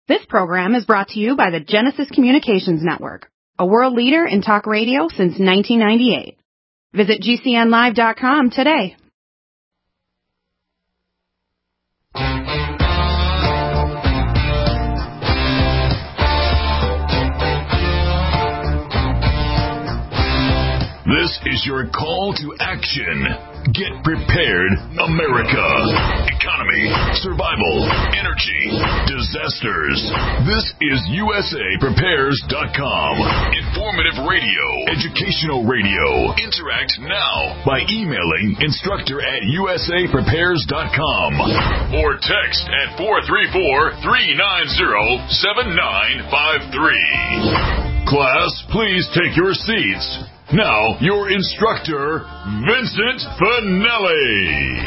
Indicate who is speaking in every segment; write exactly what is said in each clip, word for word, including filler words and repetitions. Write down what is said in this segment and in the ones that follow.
Speaker 1: This program is brought to you by the Genesis Communications Network, a world leader in talk radio since nineteen ninety-eight. Visit G C N live dot com today.
Speaker 2: This is your call to action. Get prepared, America. Economy, survival, energy, disasters. This is U S A Prepares dot com. Informative radio, educational radio. Interact now by emailing instructor at U S A Prepares dot com or text at four three four, three nine zero, seven nine five three. Class, please take your seats. Now, your instructor, Vincent Finelli.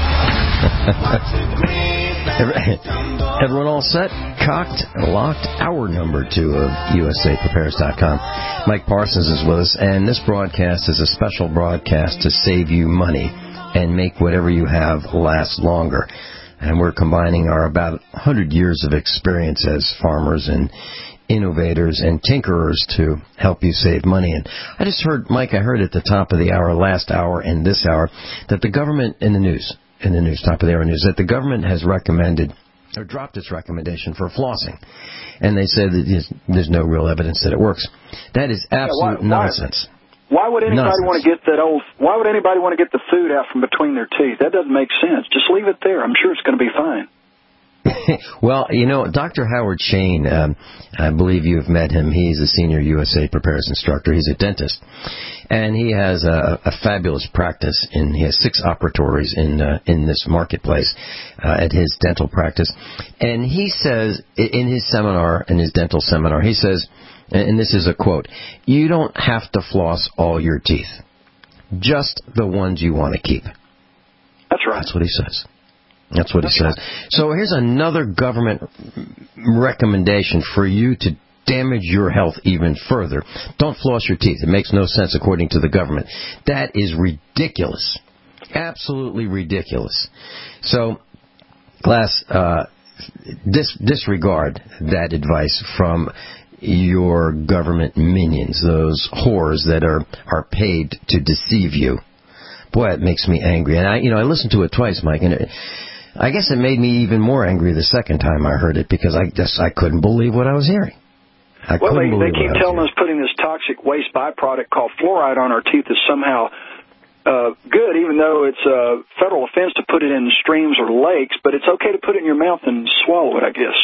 Speaker 3: Everyone all set? Cocked, locked, hour number two of U S A Prepares dot com. Mike Parsons is with us, and this broadcast is a special broadcast to save you money and make whatever you have last longer. And we're combining our about one hundred years of experience as farmers and innovators and tinkerers to help you save money. And I just heard, Mike, I heard at the top of the hour, last hour and this hour, that the government in the news, in the news, top of the hour news, that the government has recommended or dropped its recommendation for flossing. And they said that there's, there's no real evidence that it works. That is absolute yeah, why, nonsense.
Speaker 4: Why, why would anybody nonsense. want to get that old, why would anybody want to get the food out from between their teeth? That doesn't make sense. Just leave it there. I'm sure it's going to be fine.
Speaker 3: Well, you know, Doctor Howard Shane, um, I believe you have met him. He's a senior U S A Prepares instructor. He's a dentist. And he has a, a fabulous practice. In, he has six operatories in uh, in this marketplace uh, at his dental practice. And he says, in his seminar, in his dental seminar, he says, and this is a quote, "You don't have to floss all your teeth. Just the ones you want to keep."
Speaker 4: That's right.
Speaker 3: That's what he says. That's what he says. So here's another government recommendation for you to damage your health even further. Don't floss your teeth. It makes no sense according to the government. That is ridiculous. Absolutely ridiculous. So, class, uh, dis- disregard that advice from your government minions, those whores that are, are paid to deceive you. Boy, it makes me angry. And I, you know, I listened to it twice, Mike, and it, I guess it made me even more angry the second time I heard it because I just I couldn't believe what I was hearing. I
Speaker 4: well, they,
Speaker 3: they
Speaker 4: keep telling us putting this toxic waste byproduct called fluoride on our teeth is somehow uh, good, even though it's a federal offense to put it in streams or lakes, but it's okay to put it in your mouth and swallow it, I guess.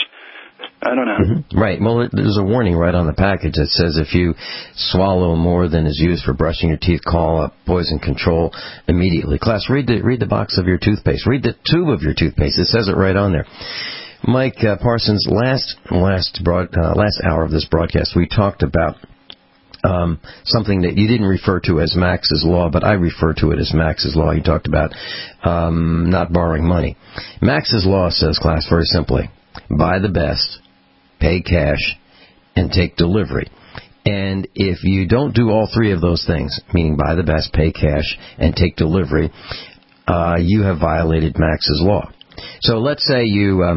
Speaker 4: I don't know.
Speaker 3: Mm-hmm. Right. Well, there's a warning right on the package that says if you swallow more than is used for brushing your teeth, call up poison control immediately. Class, read the read the box of your toothpaste. Read the tube of your toothpaste. It says it right on there. Mike uh, Parsons, last last broad, uh, last hour of this broadcast, we talked about um, something that you didn't refer to as Max's Law, but I refer to it as Max's Law. You talked about um, not borrowing money. Max's Law says, class, very simply, buy the best, pay cash, and take delivery. And if you don't do all three of those things, meaning buy the best, pay cash, and take delivery, uh, you have violated Max's Law. So let's say you uh,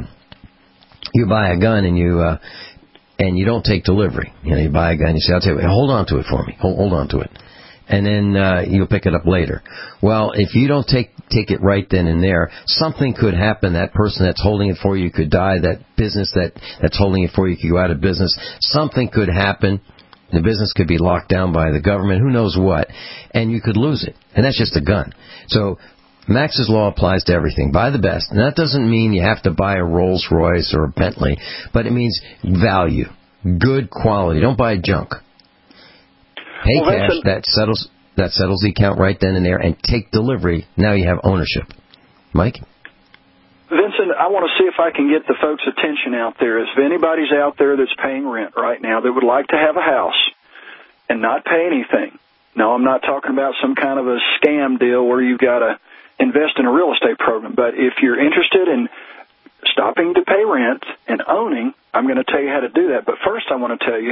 Speaker 3: you buy a gun and you uh, and you don't take delivery. You know, you buy a gun, you say, "I'll tell you, hold on to it for me, hold, hold on to it," and then uh, you'll pick it up later. Well, if you don't take take it right then and there, something could happen. That person that's holding it for you could die. That business that, that's holding it for you could go out of business. Something could happen. The business could be locked down by the government. Who knows what? And you could lose it. And that's just a gun. So Max's Law applies to everything. Buy the best. And that doesn't mean you have to buy a Rolls Royce or a Bentley, but it means value, good quality. Don't buy junk. Pay
Speaker 4: well,
Speaker 3: cash. That settles that settles the account right then and there, and take delivery. Now you have ownership. Mike?
Speaker 4: Vincent, I want to see if I can get the folks' attention out there. If anybody's out there that's paying rent right now that would like to have a house and not pay anything. No, I'm not talking about some kind of a scam deal where you've got to invest in a real estate program. But if you're interested in stopping to pay rent and owning, I'm going to tell you how to do that. But first I want to tell you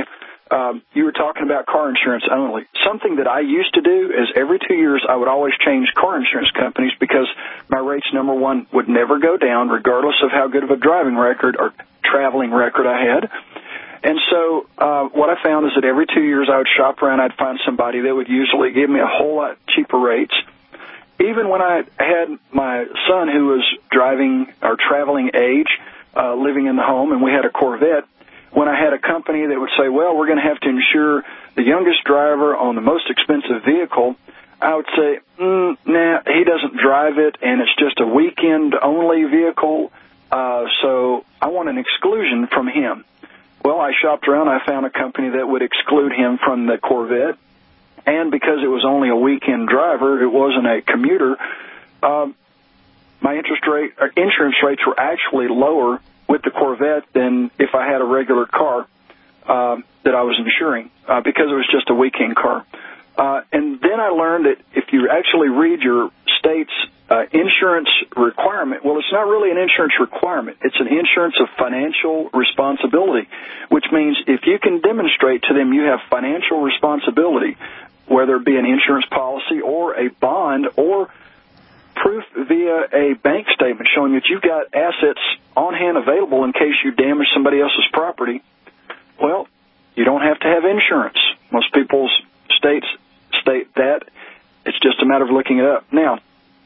Speaker 4: Um, you were talking about car insurance only. Something that I used to do is every two years I would always change car insurance companies because my rates, number one, would never go down regardless of how good of a driving record or traveling record I had. And so uh, what I found is that every two years I would shop around. I'd find somebody that would usually give me a whole lot cheaper rates. Even when I had my son who was driving or traveling age, uh, living in the home, and we had a Corvette, when I had a company that would say, well, we're going to have to insure the youngest driver on the most expensive vehicle, I would say, mm, nah, he doesn't drive it, and it's just a weekend-only vehicle, uh, so I want an exclusion from him. Well, I shopped around. I found a company that would exclude him from the Corvette, and because it was only a weekend driver, it wasn't a commuter, um, my interest rate, or insurance rates were actually lower with the Corvette than if I had a regular car uh, that I was insuring uh, because it was just a weekend car. Uh, and then I learned that if you actually read your state's uh, insurance requirement, well, it's not really an insurance requirement. It's an insurance of financial responsibility, which means if you can demonstrate to them you have financial responsibility, whether it be an insurance policy or a bond or proof via a bank statement showing that you've got assets on hand available in case you damage somebody else's property, well, you don't have to have insurance. Most people's states state that. It's just a matter of looking it up. Now,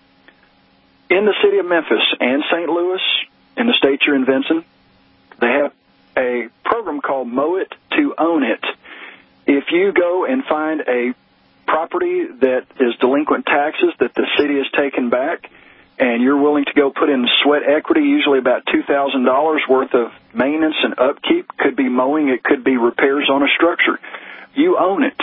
Speaker 4: in the city of Memphis and Saint Louis, in the state you're in, Vincent, they have a program called Mow It to Own It. If you go and find a property that is delinquent taxes that the city has taken back, and you're willing to go put in sweat equity, usually about two thousand dollars worth of maintenance and upkeep, could be mowing, it could be repairs on a structure. You own it,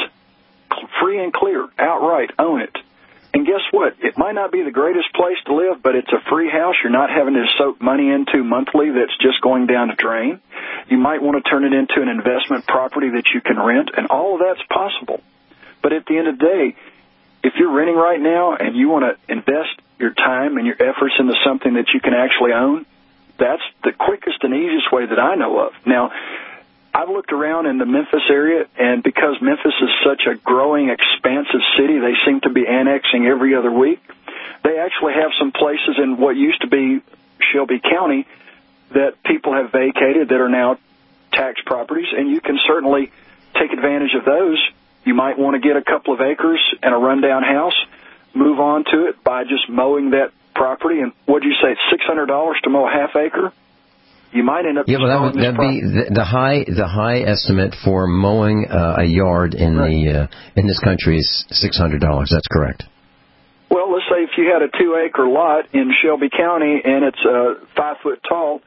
Speaker 4: free and clear, outright own it. And guess what? It might not be the greatest place to live, but it's a free house you're not having to soak money into monthly that's just going down the drain. You might want to turn it into an investment property that you can rent, and all of that's possible. But at the end of the day, if you're renting right now and you want to invest your time and your efforts into something that you can actually own, that's the quickest and easiest way that I know of. Now, I've looked around in the Memphis area, and because Memphis is such a growing, expansive city, they seem to be annexing every other week. They actually have some places in what used to be Shelby County that people have vacated that are now tax properties, and you can certainly take advantage of those. You might want to get a couple of acres and a rundown house, move on to it by just mowing that property. And what do you say, it's six hundred dollars to mow a half acre? You might end up
Speaker 3: yeah, well, that would that'd be the, the high the high estimate for mowing uh, a yard in right. the uh, in this country is six hundred dollars. That's correct.
Speaker 4: Well, let's say if you had a two acre lot in Shelby County and it's uh, five foot tall,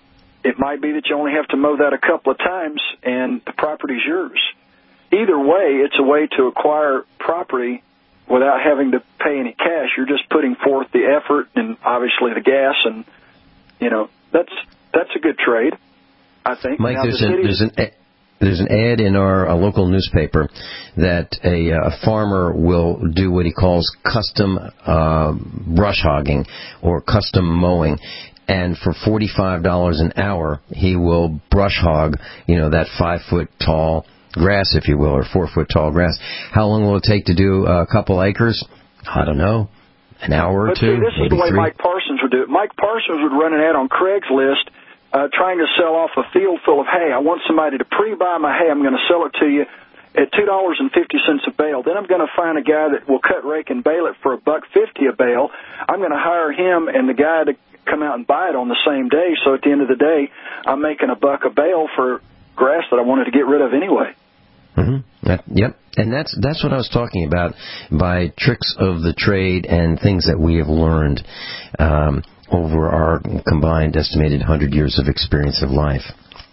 Speaker 4: it might be that you only have to mow that a couple of times and the property's yours. Either way, it's a way to acquire property without having to pay any cash. You're just putting forth the effort and obviously the gas, and you know that's. That's a good trade, I think.
Speaker 3: Mike,
Speaker 4: now,
Speaker 3: there's,
Speaker 4: the
Speaker 3: an, there's, an, there's an ad in our uh, local newspaper that a, uh, a farmer will do what he calls custom uh, brush hogging or custom mowing. And for forty-five dollars an hour, he will brush hog, you know, that five-foot-tall grass, if you will, or four-foot-tall grass. How long will it take to do a couple acres? I don't know. An hour or
Speaker 4: but
Speaker 3: two,
Speaker 4: see, this is the way
Speaker 3: three.
Speaker 4: Mike Parsons would do it. Mike Parsons would run an ad on Craigslist uh, trying to sell off a field full of hay. I want somebody to pre-buy my hay. I'm going to sell it to you at two dollars and fifty cents a bale. Then I'm going to find a guy that will cut, rake, and bale it for a buck fifty a bale. I'm going to hire him and the guy to come out and buy it on the same day. So at the end of the day, I'm making a buck a bale for grass that I wanted to get rid of anyway.
Speaker 3: Mm-hmm. That, yep, and that's that's what I was talking about by tricks of the trade and things that we have learned um, over our combined estimated one hundred years of experience of life.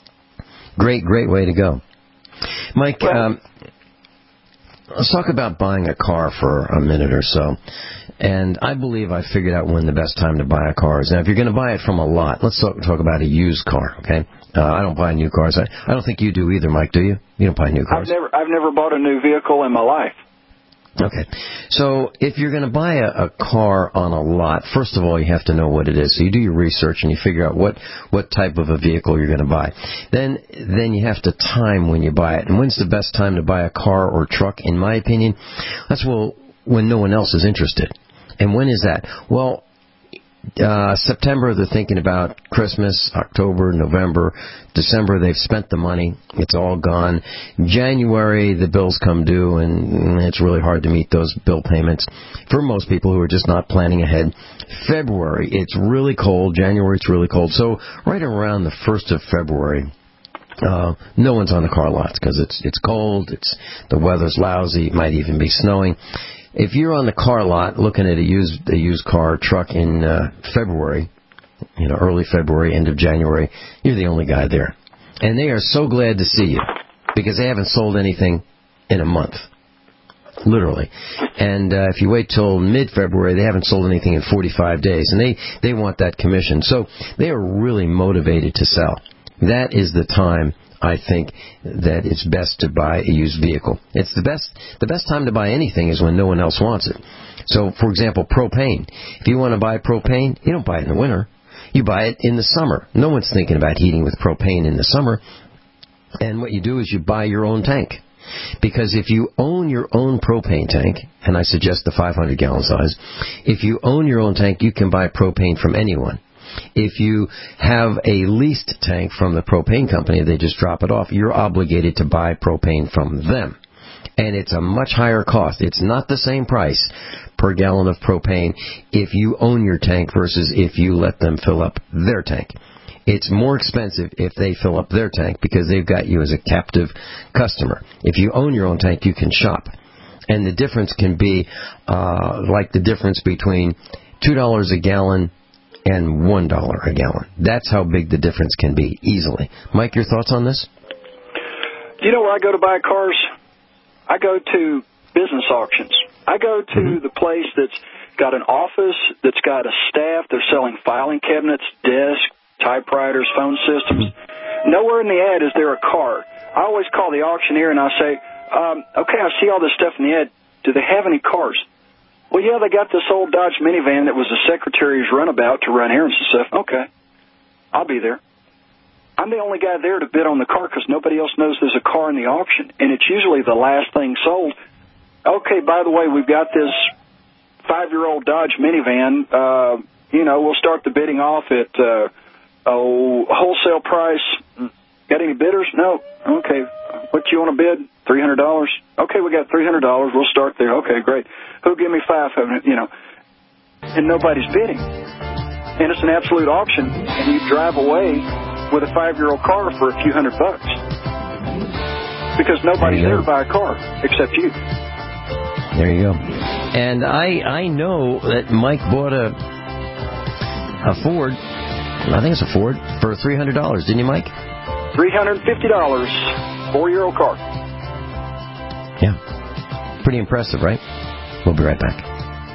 Speaker 3: Great, great way to go. Mike, well, um, let's talk about buying a car for a minute or so. And I believe I figured out when the best time to buy a car is. Now, if you're going to buy it from a lot, let's talk, talk about a used car, okay? Uh, I don't buy new cars. I, I don't think you do either, Mike, do you? You don't buy new cars.
Speaker 4: I've never, I've never bought a new vehicle in my life.
Speaker 3: Okay. So if you're going to buy a, a car on a lot, first of all, you have to know what it is. So you do your research and you figure out what, what type of a vehicle you're going to buy. Then then you have to time when you buy it. And when's the best time to buy a car or truck, in my opinion? That's well when no one else is interested. And when is that? Well, Uh, September, they're thinking about Christmas. October, November, December, they've spent the money. It's all gone. January, the bills come due, and it's really hard to meet those bill payments for most people who are just not planning ahead. February, it's really cold. January, it's really cold. So right around the first of February, uh, no one's on the car lots because it's it's cold. It's the weather's lousy. It might even be snowing. If you're on the car lot looking at a used a used car truck in uh, February, you know, early February, end of January, you're the only guy there. And they are so glad to see you because they haven't sold anything in a month, literally. And uh, if you wait till mid-February, they haven't sold anything in forty-five days, and they, they want that commission. So they are really motivated to sell. That is the time I think that it's best to buy a used vehicle. It's the best the best time to buy anything is when no one else wants it. So, for example, propane. If you want to buy propane, you don't buy it in the winter. You buy it in the summer. No one's thinking about heating with propane in the summer. And what you do is you buy your own tank. Because if you own your own propane tank, and I suggest the five hundred gallon size, if you own your own tank, you can buy propane from anyone. If you have a leased tank from the propane company, they just drop it off, you're obligated to buy propane from them. And it's a much higher cost. It's not the same price per gallon of propane if you own your tank versus if you let them fill up their tank. It's more expensive if they fill up their tank because they've got you as a captive customer. If you own your own tank, you can shop. And the difference can be uh, like the difference between two dollars a gallon and one dollar a gallon. That's how big the difference can be, easily. Mike, your thoughts on this?
Speaker 4: You know where I go to buy cars? I go to business auctions. I go to mm-hmm. the place that's got an office, that's got a staff. They're selling filing cabinets, desks, typewriters, phone systems. Mm-hmm. Nowhere in the ad is there a car. I always call the auctioneer and I say, um, okay, I see all this stuff in the ad. Do they have any cars? Well, yeah, they got this old Dodge minivan that was the secretary's runabout to run errands and stuff. Okay, I'll be there. I'm the only guy there to bid on the car because nobody else knows there's a car in the auction, and it's usually the last thing sold. Okay, by the way, we've got this five-year-old Dodge minivan. Uh, you know, we'll start the bidding off at uh, oh, wholesale price. Got any bidders? No. Okay. What you want to bid? three hundred dollars. Okay, we got three hundred dollars. We'll start there. Okay, great. Who'll give me five hundred? You know, and nobody's bidding. And it's an absolute auction, and you drive away with a five-year-old car for a few hundred bucks because nobody's there, there to buy a car except you.
Speaker 3: There you go. And I I know that Mike bought a a Ford. I think it's a Ford for three hundred dollars, didn't you, Mike?
Speaker 4: three hundred fifty dollars, four-year-old car.
Speaker 3: Yeah. Pretty impressive, right? We'll be right back.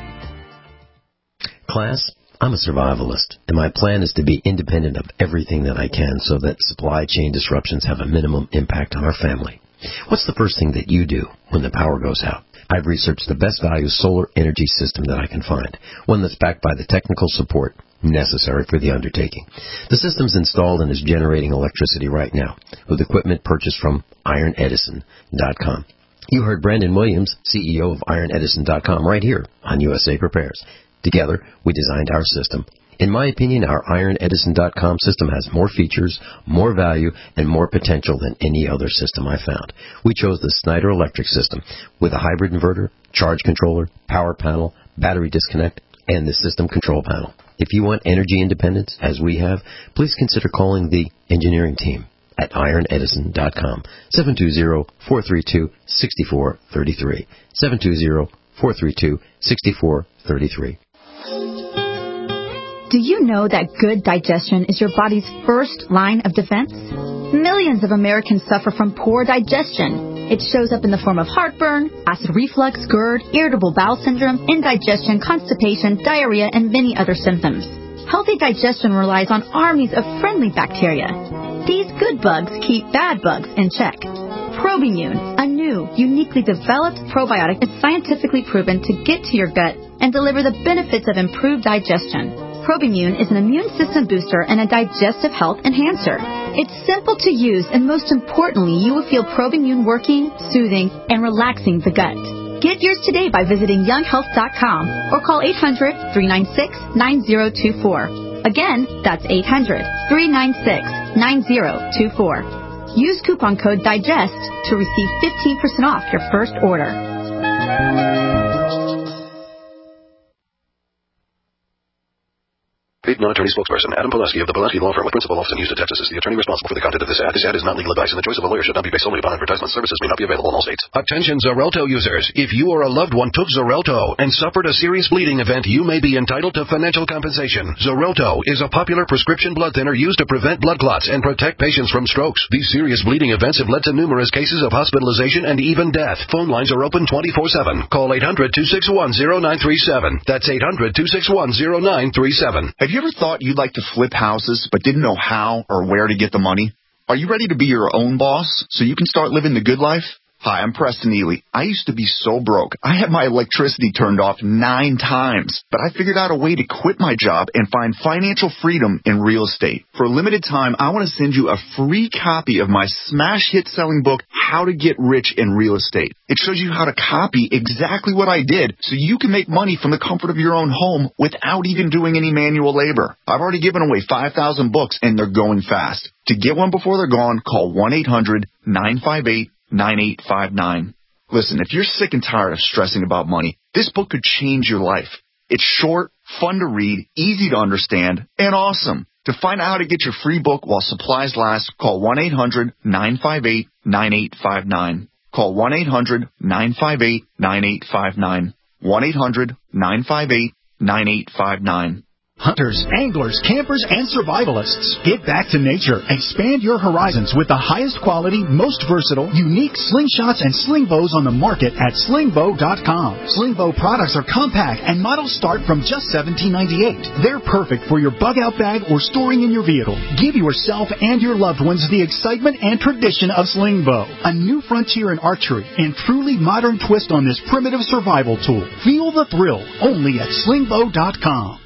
Speaker 3: Class, I'm a survivalist, and my plan is to be independent of everything that I can so that supply chain disruptions have a minimum impact on our family. What's the first thing that you do when the power goes out? I've researched the best value solar energy system that I can find, one that's backed by the technical support necessary for the undertaking. The system's installed and is generating electricity right now with equipment purchased from Iron Edison dot com. You heard Brandon Williams, C E O of Iron Edison dot com, right here on U S A Prepares. Together, we designed our system. In my opinion, our Iron Edison dot com system has more features, more value, and more potential than any other system I found. We chose the Snyder Electric system with a hybrid inverter, charge controller, power panel, battery disconnect, and the system control panel. If you want energy independence, as we have, please consider calling the engineering team at Iron Edison dot com, seven two zero, four three two, six four three three, seven two zero, four three two, six four three three.
Speaker 5: Do you know that good digestion is your body's first line of defense? Millions of Americans suffer from poor digestion. It shows up in the form of heartburn, acid reflux, GERD, irritable bowel syndrome, indigestion, constipation, diarrhea, and many other symptoms. Healthy digestion relies on armies of friendly bacteria. These good bugs keep bad bugs in check. Probimune, a new, uniquely developed probiotic, is scientifically proven to get to your gut and deliver the benefits of improved digestion. Probimune is an immune system booster and a digestive health enhancer. It's simple to use, and most importantly, you will feel Probimune working, soothing, and relaxing the gut. Get yours today by visiting young health dot com or call eight hundred, three nine six, nine zero two four. Again, that's eight hundred, three nine six, nine zero two four. Use coupon code DIGEST to receive fifteen percent off your first order.
Speaker 6: Paid non-attorney spokesperson Adam Pulaski of the Pulaski Law Firm with principal office in Houston, Texas is the attorney responsible for the content of this ad. This ad is not legal advice, and the choice of a lawyer should not be based solely upon advertisement. Services may not be available in all states. Attention Xarelto users. If you or a loved one took Xarelto and suffered a serious bleeding event, you may be entitled to financial compensation. Xarelto is a popular prescription blood thinner used to prevent blood clots and protect patients from strokes. These serious bleeding events have led to numerous cases of hospitalization and even death. Phone lines are open twenty-four seven. Call eight hundred, two six one, zero nine three seven. That's eight hundred, two six one, zero nine three seven.
Speaker 7: Have you ever thought you'd like to flip houses but didn't know how or where to get the money? Are you ready to be your own boss so you can start living the good life? Hi, I'm Preston Ely. I used to be so broke. I had my electricity turned off nine times, but I figured out a way to quit my job and find financial freedom in real estate. For a limited time, I want to send you a free copy of my smash hit selling book, How to Get Rich in Real Estate. It shows you how to copy exactly what I did so you can make money from the comfort of your own home without even doing any manual labor. I've already given away five thousand books and they're going fast. To get one before they're gone, call one eight hundred, nine five eight, nine eight five nine. Listen, if you're sick and tired of stressing about money, this book could change your life. It's short, fun to read, easy to understand, and awesome. To find out how to get your free book while supplies last, call one eight hundred, nine five eight, nine eight five nine. Call one eight hundred, nine five eight, nine eight five nine. one eight hundred, nine five eight, nine eight five nine.
Speaker 8: Hunters, anglers, campers, and survivalists. Get back to nature. Expand your horizons with the highest quality, most versatile, unique slingshots and sling bows on the market at sling bow dot com. Sling bow products are compact and models start from just seventeen ninety-eight. They're perfect for your bug out bag or storing in your vehicle. Give yourself and your loved ones the excitement and tradition of sling bow. A new frontier in archery and truly modern twist on this primitive survival tool. Feel the thrill only at sling bow dot com.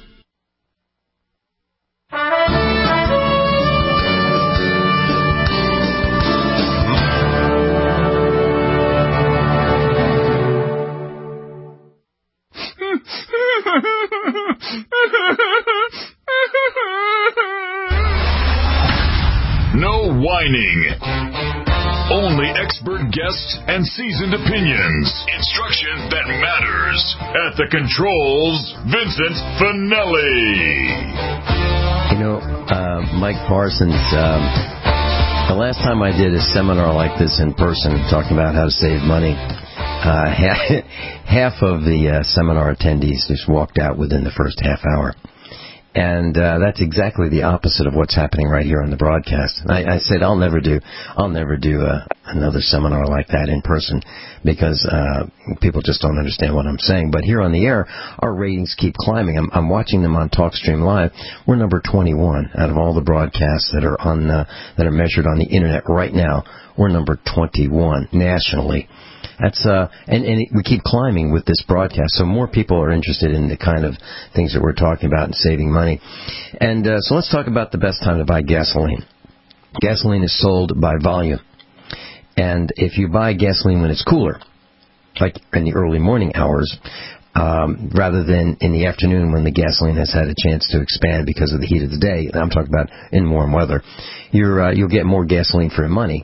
Speaker 2: No whining. Only expert guests and seasoned opinions. Instruction that matters. At the controls, Vincent Finelli.
Speaker 3: You know, uh, Mike Parsons, um, the last time I did a seminar like this in person, talking about how to save money, uh, half of the uh, seminar attendees just walked out within the first half hour. And uh, that's exactly the opposite of what's happening right here on the broadcast. I, I said I'll never do, I'll never do uh, another seminar like that in person because uh, people just don't understand what I'm saying. But here on the air, our ratings keep climbing. I'm, I'm watching them on TalkStream Live. We're number twenty-one out of all the broadcasts that are on uh, that are measured on the internet right now. We're number twenty-one nationally. That's uh, and, and we keep climbing with this broadcast, so more people are interested in the kind of things that we're talking about and saving money. And uh, so let's talk about the best time to buy gasoline. Gasoline is sold by volume, and if you buy gasoline when it's cooler, like in the early morning hours, um, rather than in the afternoon when the gasoline has had a chance to expand because of the heat of the day, I'm talking about in warm weather, you're uh, you'll get more gasoline for your money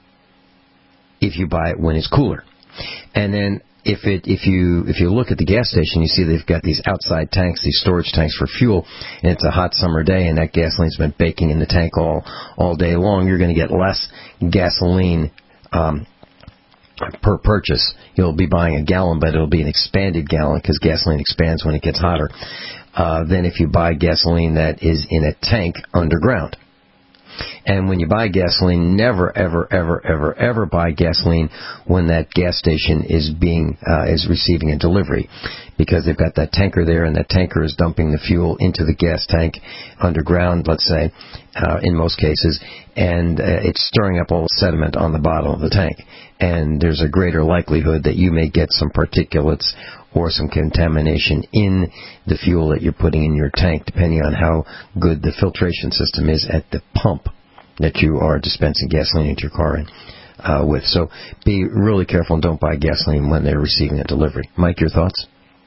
Speaker 3: if you buy it when it's cooler. And then if it if you if you look at the gas station, you see they've got these outside tanks, these storage tanks for fuel, and it's a hot summer day, and that gasoline's been baking in the tank all all day long. You're going to get less gasoline um, per purchase. You'll be buying a gallon, but it'll be an expanded gallon because gasoline expands when it gets hotter. Uh, than if you buy gasoline that is in a tank underground. And when you buy gasoline, never, ever, ever, ever, ever buy gasoline when that gas station is being uh, is receiving a delivery, because they've got that tanker there, and that tanker is dumping the fuel into the gas tank underground, let's say, uh, in most cases, and uh, it's stirring up all the sediment on the bottom of the tank. And there's a greater likelihood that you may get some particulates or some contamination in the fuel that you're putting in your tank, depending on how good the filtration system is at the pump that you are dispensing gasoline into your car in, uh, with. So be really careful and don't buy gasoline when they're receiving a delivery. Mike, your thoughts?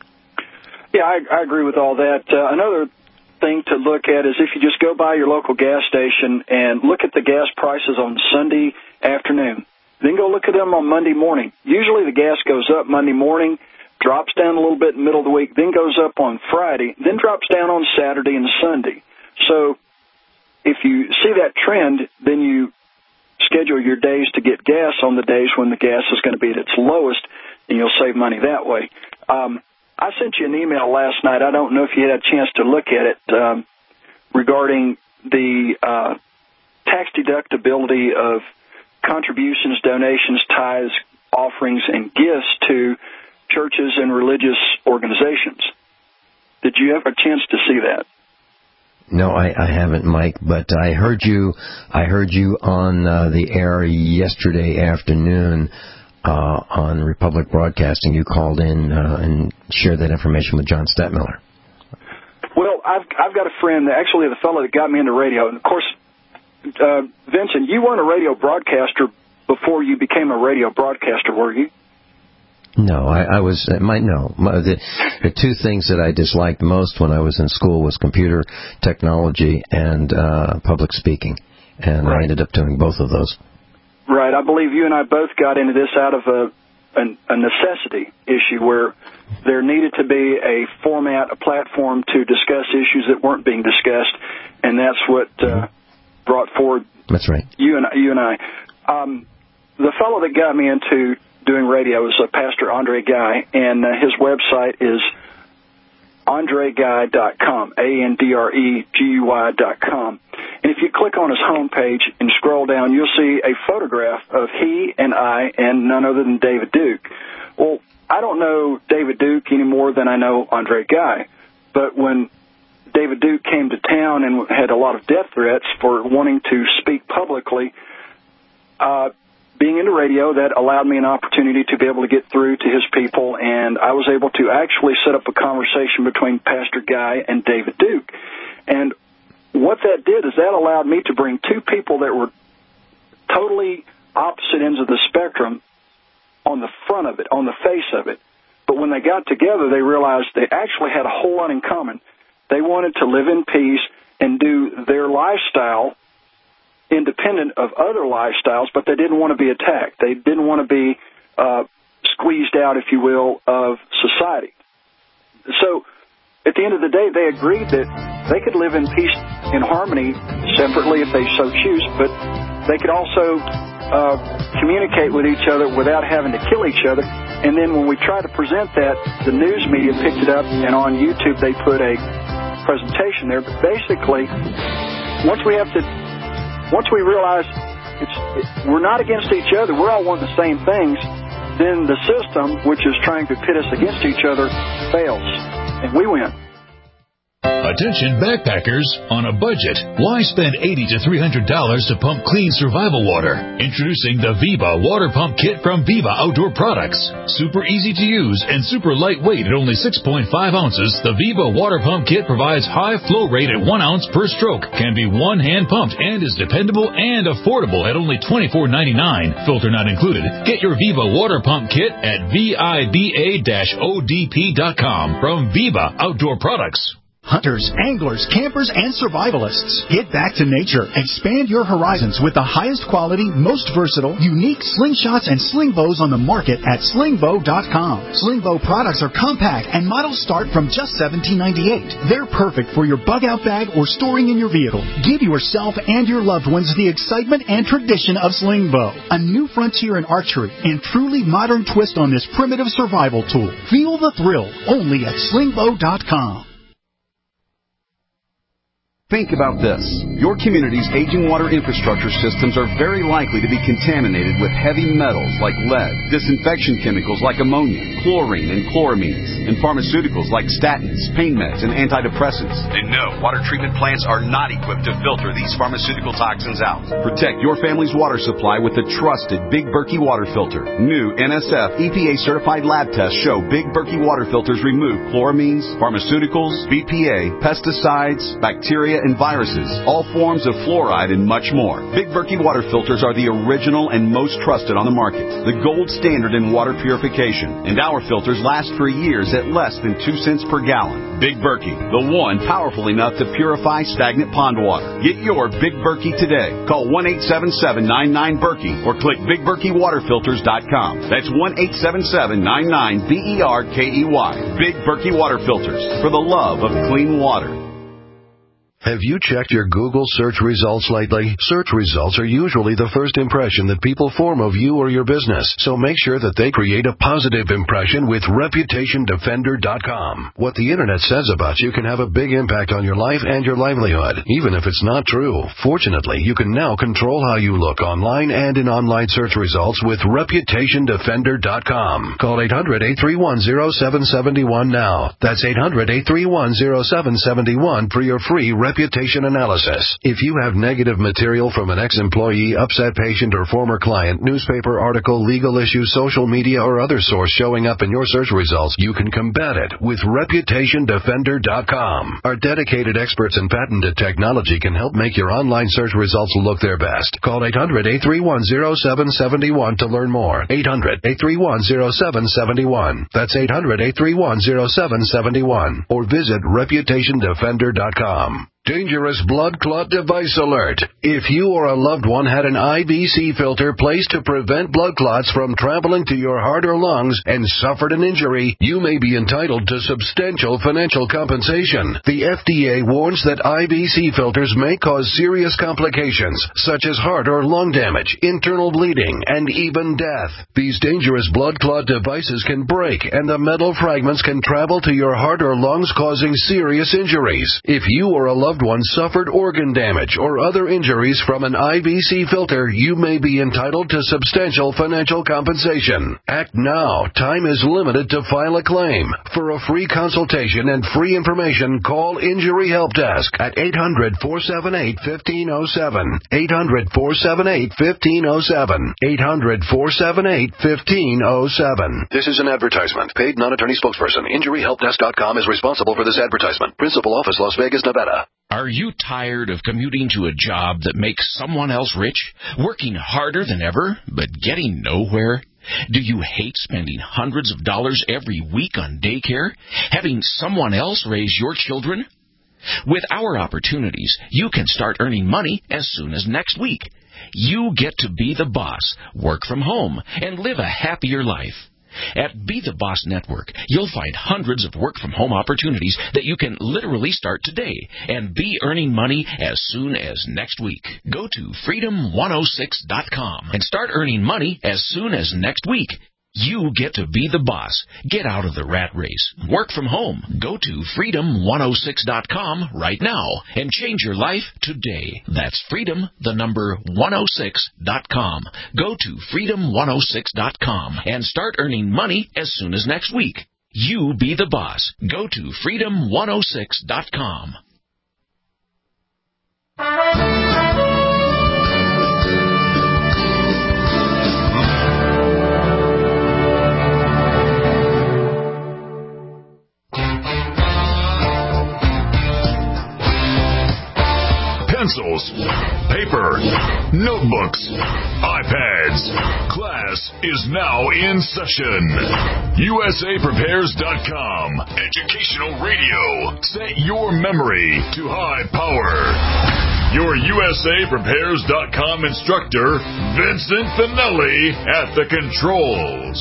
Speaker 4: Yeah, I, I agree with all that. Uh, another thing to look at is if you just go by your local gas station and look at the gas prices on Sunday afternoon, then go look at them on Monday morning. Usually the gas goes up Monday morning, drops down a little bit in the middle of the week, then goes up on Friday, then drops down on Saturday and Sunday. So if you see that trend, then you schedule your days to get gas on the days when the gas is going to be at its lowest, and you'll save money that way. Um, I sent you an email last night. I don't know if you had a chance to look at it, um, regarding the uh, tax deductibility of contributions, donations, tithes, offerings, and gifts to churches and religious organizations. Did you have a chance to see that?
Speaker 3: No, I, I haven't, Mike, but I heard you I heard you on uh, the air yesterday afternoon uh, on Republic Broadcasting. You called in uh, and shared that information with John Stettmiller.
Speaker 4: Well, I've, I've got a friend, actually the fellow that got me into radio, and of course, uh, Vincent, you weren't a radio broadcaster before you became a radio broadcaster, were you?
Speaker 3: No, I, I was, my, no, my, the, the two things that I disliked most when I was in school was computer technology and uh, public speaking, and right. I ended up doing both of those.
Speaker 4: Right, I believe you and I both got into this out of a, a, a necessity issue where there needed to be a format, a platform to discuss issues that weren't being discussed, and that's what uh, brought forward
Speaker 3: That's right.
Speaker 4: you and, you and I. Um, the fellow that got me into doing radio is uh, Pastor Andre Guy, and uh, his website is andre guy dot com, A N D R E G U Y dot com. And if you click on his homepage and scroll down, you'll see a photograph of he and I and none other than David Duke. Well, I don't know David Duke any more than I know Andre Guy, but when David Duke came to town and had a lot of death threats for wanting to speak publicly, uh, being into radio, that allowed me an opportunity to be able to get through to his people, and I was able to actually set up a conversation between Pastor Guy and David Duke. And what that did is that allowed me to bring two people that were totally opposite ends of the spectrum on the front of it, on the face of it. But when they got together, they realized they actually had a whole lot in common. They wanted to live in peace and do their lifestyle independent of other lifestyles, but they didn't want to be attacked. They didn't want to be uh, squeezed out, if you will, of society. So at the end of the day, they agreed that they could live in peace and harmony separately if they so choose, but they could also uh, communicate with each other without having to kill each other. And then when we tried to present that, the news media picked it up, and on YouTube they put a presentation there. But basically, once we have to Once we realize it's, it, we're not against each other, we're all wanting the same things, then the system, which is trying to pit us against each other, fails, and we win.
Speaker 2: Attention backpackers on a budget. Why spend eighty to three hundred dollars to pump clean survival water? Introducing the Viva Water Pump Kit from Viva Outdoor Products. Super easy to use and super lightweight at only six point five ounces, the Viva Water Pump Kit provides high flow rate at one ounce per stroke, can be one hand pumped, and is dependable and affordable at only twenty-four ninety-nine. Filter not included. Get your Viva Water Pump Kit at viba dash o d p dot com from Viva Outdoor Products.
Speaker 8: Hunters, anglers, campers, and survivalists. Get back to nature. Expand your horizons with the highest quality, most versatile, unique slingshots and sling bows on the market at sling bow dot com. Sling bow products are compact and models start from just seventeen ninety-eight. They're perfect for your bug out bag or storing in your vehicle. Give yourself and your loved ones the excitement and tradition of sling bow. A new frontier in archery and truly modern twist on this primitive survival tool. Feel the thrill only at sling bow dot com.
Speaker 9: Think about this. Your community's aging water infrastructure systems are very likely to be contaminated with heavy metals like lead, disinfection chemicals like ammonia, chlorine and chloramines, and pharmaceuticals like statins, pain meds, and antidepressants. And no, water treatment plants are not equipped to filter these pharmaceutical toxins out. Protect your family's water supply with the trusted Big Berkey water filter. New N S F E P A-certified lab tests show Big Berkey water filters remove chloramines, pharmaceuticals, B P A, pesticides, bacteria, and viruses, all forms of fluoride, and much more. Big Berkey water filters are the original and most trusted on the market, the gold standard in water purification, and our filters last for years at less than two cents per gallon. Big Berkey, the one powerful enough to purify stagnant pond water. Get your Big Berkey today. Call one eight seven seven, nine nine, Berkey or click big berkey water filters dot com. That's one eight seven seven, nine nine, B E R K E Y. Big Berkey water filters, for the love of clean water.
Speaker 6: Have you checked your Google search results lately? Search results are usually the first impression that people form of you or your business, so make sure that they create a positive impression with reputation defender dot com. What the internet says about you can have a big impact on your life and your livelihood, even if it's not true. Fortunately, you can now control how you look online and in online search results with reputation defender dot com. Call eight hundred, eight three one, zero seven seven one now. That's eight hundred, eight three one, zero seven seven one for your free reputation analysis. If you have negative material from an ex-employee, upset patient, or former client, newspaper article, legal issue, social media, or other source showing up in your search results, you can combat it with reputation defender dot com. Our dedicated experts in patented technology can help make your online search results look their best. Call eight hundred, eight three one, zero seven seven one to learn more. eight hundred, eight three one, zero seven seven one. That's eight hundred, eight three one, zero seven seven one. Or visit reputation defender dot com. Dangerous blood clot device alert. If you or a loved one had an I V C filter placed to prevent blood clots from traveling to your heart or lungs and suffered an injury, you may be entitled to substantial financial compensation. The F D A warns that I V C filters may cause serious complications, such as heart or lung damage, internal bleeding, and even death. These dangerous blood clot devices can break, and the metal fragments can travel to your heart or lungs, causing serious injuries. If you or a loved one suffered organ damage or other injuries from an I V C filter, you may be entitled to substantial financial compensation. Act now. Time is limited to file a claim. For a free consultation and free information, call Injury Help Desk at eight hundred, four seven eight, one five zero seven. eight hundred, four seven eight, one five zero seven. eight hundred, four seven eight, one five zero seven. This is an advertisement. Paid non-attorney spokesperson. Injury Help Desk dot com is responsible for this advertisement. Principal office, Las Vegas, Nevada.
Speaker 10: Are you tired of commuting to a job that makes someone else rich, working harder than ever, but getting nowhere? Do you hate spending hundreds of dollars every week on daycare, having someone else raise your children? With our opportunities, you can start earning money as soon as next week. You get to be the boss, work from home, and live a happier life. At Be the Boss Network, you'll find hundreds of work-from-home opportunities that you can literally start today and be earning money as soon as next week. Go to freedom one oh six dot com and start earning money as soon as next week. You get to be the boss. Get out of the rat race. Work from home. Go to freedom one oh six dot com right now and change your life today. That's freedom, the number one oh six dot com. Go to freedom one oh six dot com and start earning money as soon as next week. You be the boss. Go to freedom one oh six dot com.
Speaker 2: Pencils, paper, notebooks, iPads. Class is now in session. U S A Prepares dot com. Educational radio. Set your memory to high power. Your U S A Prepares dot com instructor, Vincent Finelli, at the controls.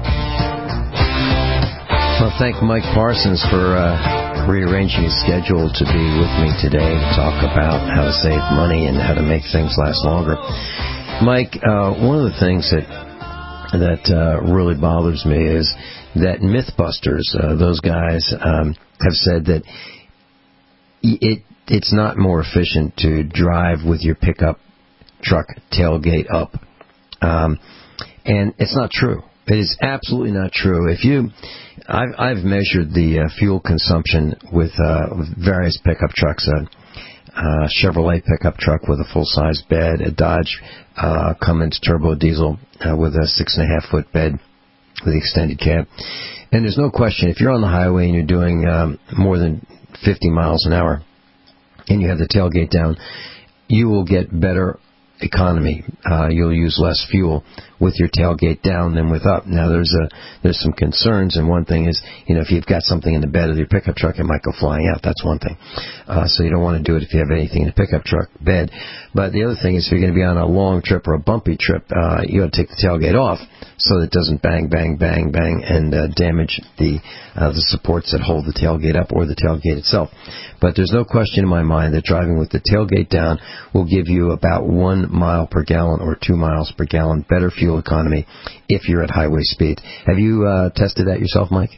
Speaker 3: Well, thank Mike Parsons for uh, rearranging his schedule to be with me today to talk about how to save money and how to make things last longer. Mike, uh, one of the things that that uh, really bothers me is that Mythbusters, uh, those guys, um, have said that it it's not more efficient to drive with your pickup truck tailgate up. Um, and it's not true. It is absolutely not true. If you, I've, I've measured the uh, fuel consumption with, uh, with various pickup trucks. Uh, uh, Chevrolet pickup truck with a full-size bed, a Dodge uh, Cummins turbo diesel uh, with a six and a half foot bed with extended cab. And there's no question, if you're on the highway and you're doing um, more than fifty miles an hour and you have the tailgate down, you will get better economy. Uh, you'll use less fuel with your tailgate down than with up. Now, there's a there's some concerns, and one thing is, you know, if you've got something in the bed of your pickup truck, it might go flying out. That's one thing. Uh, so you don't want to do it if you have anything in the pickup truck bed. But the other thing is, if you're going to be on a long trip or a bumpy trip, uh, you got to take the tailgate off so that it doesn't bang, bang, bang, bang, and uh, damage the uh, the supports that hold the tailgate up or the tailgate itself. But there's no question in my mind that driving with the tailgate down will give you about one mile per gallon or two miles per gallon better fuel economy if you're at highway speed. Have you uh, tested that yourself, Mike?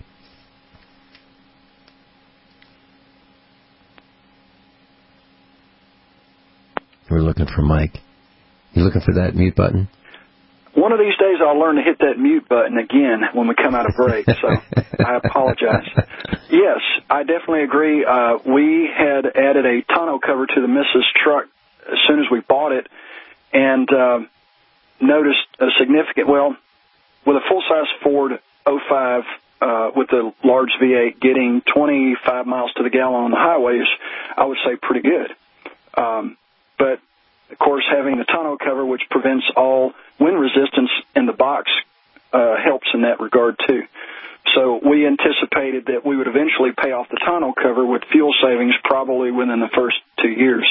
Speaker 3: We're looking for Mike. You looking for that mute button?
Speaker 4: One of these days I'll learn to hit that mute button again when we come out of break, so I apologize. Yes, I definitely agree. Uh, we had added a tonneau cover to the Missus truck as soon as we bought it, and uh, noticed a significant, well, with a full-size Ford oh five uh, with the large V eight getting twenty-five miles to the gallon on the highways, I would say pretty good. Um, but, of course, having the tonneau cover, which prevents all wind resistance in the box, uh, helps in that regard, too. So we anticipated that we would eventually pay off the tonneau cover with fuel savings probably within the first two years.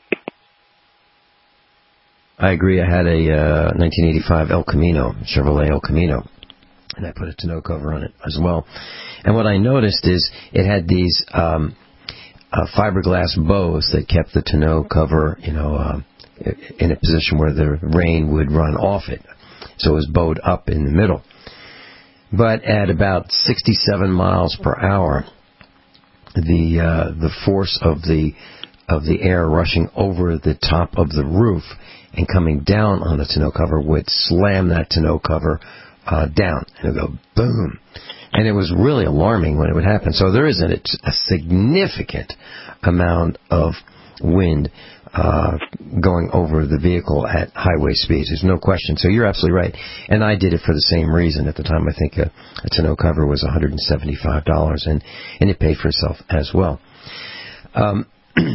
Speaker 3: I agree. I had a uh, nineteen eighty-five El Camino, Chevrolet El Camino, and I put a tonneau cover on it as well. And what I noticed is it had these um, uh, fiberglass bows that kept the tonneau cover, you know, uh, in a position where the rain would run off it. So it was bowed up in the middle. But at about sixty-seven miles per hour, the uh, the force of the of the air rushing over the top of the roof and coming down on the tonneau cover would slam that tonneau cover uh, down. It would go boom. And it was really alarming when it would happen. So there is a, a significant amount of wind uh, going over the vehicle at highway speeds. There's no question. So you're absolutely right. And I did it for the same reason. At the time, I think a, a tonneau cover was one hundred seventy-five dollars, and, and it paid for itself as well. Um,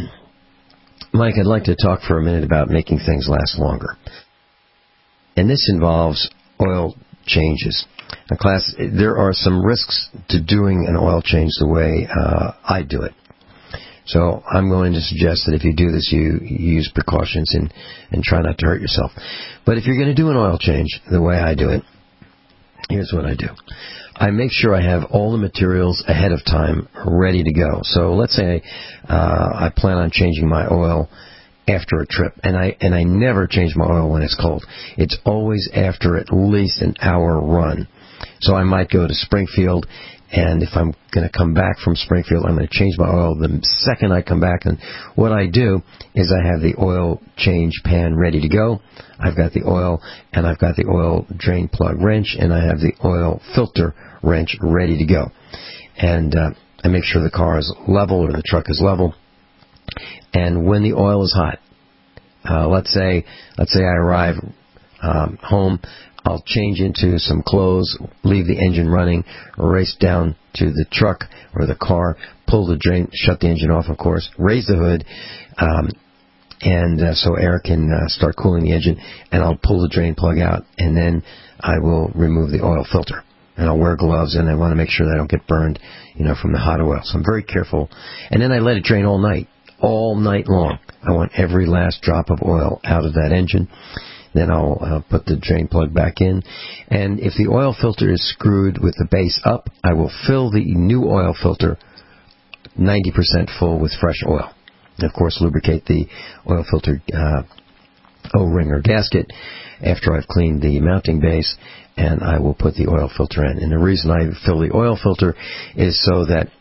Speaker 3: Mike, I'd like to talk for a minute about making things last longer. And this involves oil changes. Now, class, there are some risks to doing an oil change the way uh, I do it. So I'm going to suggest that if you do this, you, you use precautions and, and try not to hurt yourself. But if you're going to do an oil change the way I do it, here's what I do. I make sure I have all the materials ahead of time ready to go. So let's say uh, I plan on changing my oil after a trip, and I and I never change my oil when it's cold. It's always after at least an hour run. So I might go to Springfield, and if I'm going to come back from Springfield, I'm going to change my oil the second I come back. And what I do is I have the oil change pan ready to go. I've got the oil, and I've got the oil drain plug wrench, and I have the oil filter wrench ready to go. And uh, I make sure the car is level or the truck is level. And when the oil is hot, uh, let's say let's say I arrive um, home, I'll change into some clothes, leave the engine running, race down to the truck or the car, pull the drain, shut the engine off, of course, raise the hood, um, and uh, so air can uh, start cooling the engine, and I'll pull the drain plug out, and then I will remove the oil filter. And I'll wear gloves, and I want to make sure that I don't get burned, you know, from the hot oil. So I'm very careful. And then I let it drain all night, all night long. I want every last drop of oil out of that engine. Then I'll uh, put the drain plug back in. And if the oil filter is screwed with the base up, I will fill the new oil filter ninety percent full with fresh oil. And, of course, lubricate the oil filter uh, O-ring or gasket after I've cleaned the mounting base, and I will put the oil filter in. And the reason I fill the oil filter is so that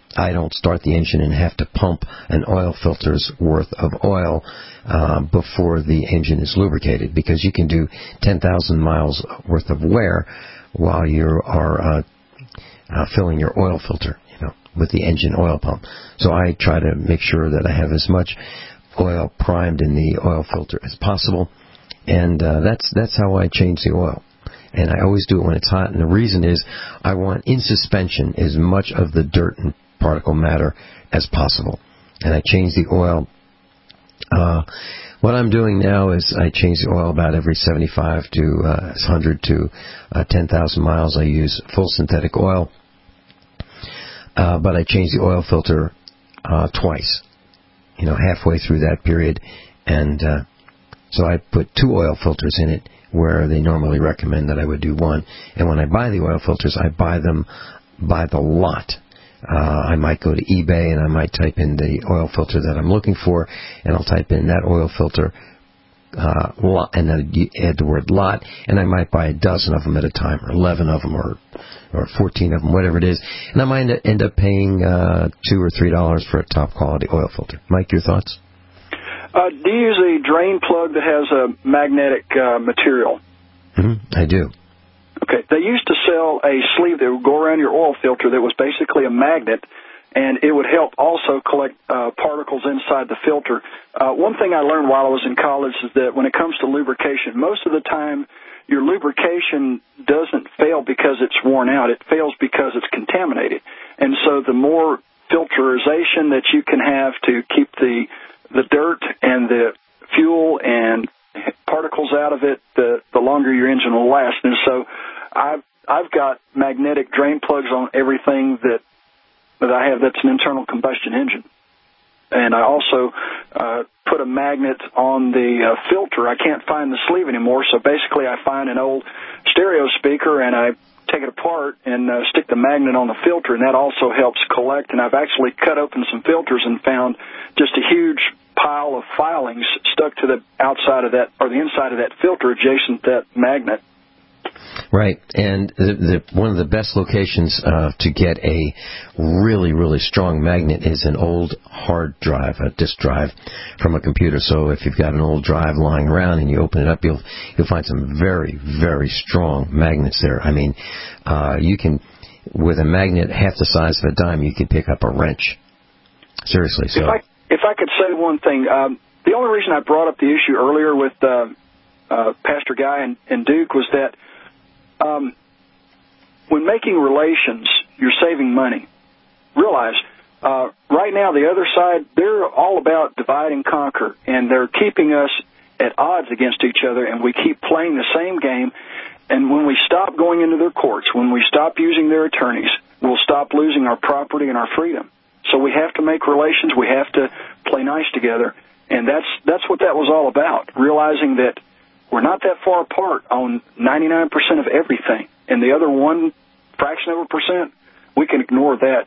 Speaker 3: I don't start the engine and have to pump an oil filter's worth of oil uh, before the engine is lubricated, because you can do ten thousand miles worth of wear while you are uh, uh, filling your oil filter, you know, with the engine oil pump. So I try to make sure that I have as much oil primed in the oil filter as possible, and uh, that's that's how I change the oil. And I always do it when it's hot, and the reason is I want in suspension as much of the dirt and particle matter as possible. And I change the oil. Uh, what I'm doing now is I change the oil about every seventy-five to uh, one hundred to uh, ten thousand miles. I use full synthetic oil, uh, but I change the oil filter uh, twice, you know, halfway through that period. And uh, so I put two oil filters in it where they normally recommend that I would do one. And when I buy the oil filters, I buy them by the lot. Uh, I might go to eBay and I might type in the oil filter that I'm looking for, and I'll type in that oil filter uh, lot, and then you add the word lot, and I might buy a dozen of them at a time, or eleven of them, or or fourteen of them, whatever it is, and I might end up paying uh, two or three dollars for a top quality oil filter. Mike, your thoughts?
Speaker 4: Uh, do you use a drain plug that has a magnetic uh, material?
Speaker 3: Mm-hmm, I do.
Speaker 4: Okay, they used to sell a sleeve that would go around your oil filter that was basically a magnet, and it would help also collect uh, particles inside the filter. Uh, one thing I learned while I was in college is that when it comes to lubrication, most of the time your lubrication doesn't fail because it's worn out. It fails because it's contaminated. And so the more filterization that you can have to keep the the dirt and the fuel and particles out of it, the the longer your engine will last. And so I've I've got magnetic drain plugs on everything that that I have that's an internal combustion engine. And I also uh, put a magnet on the uh, filter. I can't find the sleeve anymore, so basically I find an old stereo speaker and I take it apart and uh, stick the magnet on the filter, and that also helps collect. And I've actually cut open some filters and found just a huge pile of filings stuck to the outside of that, or the inside of that filter adjacent to that magnet.
Speaker 3: Right, and the, the, one of the best locations uh, to get a really, really strong magnet is an old hard drive, a disk drive from a computer. So if you've got an old drive lying around and you open it up, you'll you'll find some very, very strong magnets there. I mean, uh, you can, with a magnet half the size of a dime, you can pick up a wrench. Seriously. So.
Speaker 4: If I, if I could say one thing, um, the only reason I brought up the issue earlier with uh, uh, Pastor Guy and, and Duke was that Um, when making relations, you're saving money. Realize, uh, right now the other side, they're all about divide and conquer, and they're keeping us at odds against each other, and we keep playing the same game. And when we stop going into their courts, when we stop using their attorneys, we'll stop losing our property and our freedom. So we have to make relations. We have to play nice together, and that's that's what that was all about, realizing that we're not that far apart on ninety-nine percent of everything. And the other one fraction of a percent, we can ignore that.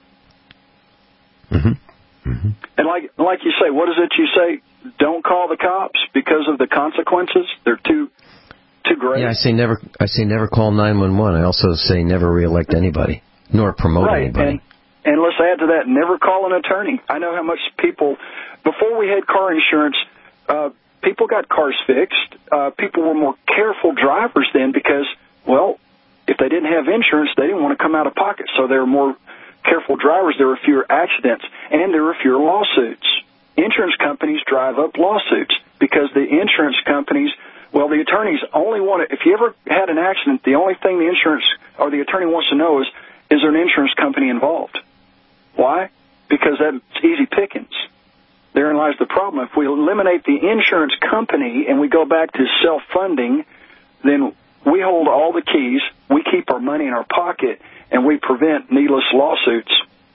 Speaker 3: Mm-hmm. Mm-hmm.
Speaker 4: And like like you say, what is it you say? Don't call the cops because of the consequences? They're too too great.
Speaker 3: Yeah, I say never I say never call nine one one. I also say never reelect anybody, nor promote
Speaker 4: right.
Speaker 3: anybody.
Speaker 4: And, and let's add to that, never call an attorney. I know how much people, before we had car insurance, uh, people got cars fixed. Uh, people were more careful drivers then because, well, if they didn't have insurance, they didn't want to come out of pocket. So they were more careful drivers. There were fewer accidents, and there were fewer lawsuits. Insurance companies drive up lawsuits because the insurance companies, well, the attorneys only want to, if you ever had an accident, the only thing the insurance or the attorney wants to know is, is there an insurance company involved? Why? Because that's easy pickings. Therein lies the problem. If we eliminate the insurance company and we go back to self-funding, then we hold all the keys, we keep our money in our pocket, and we prevent needless lawsuits.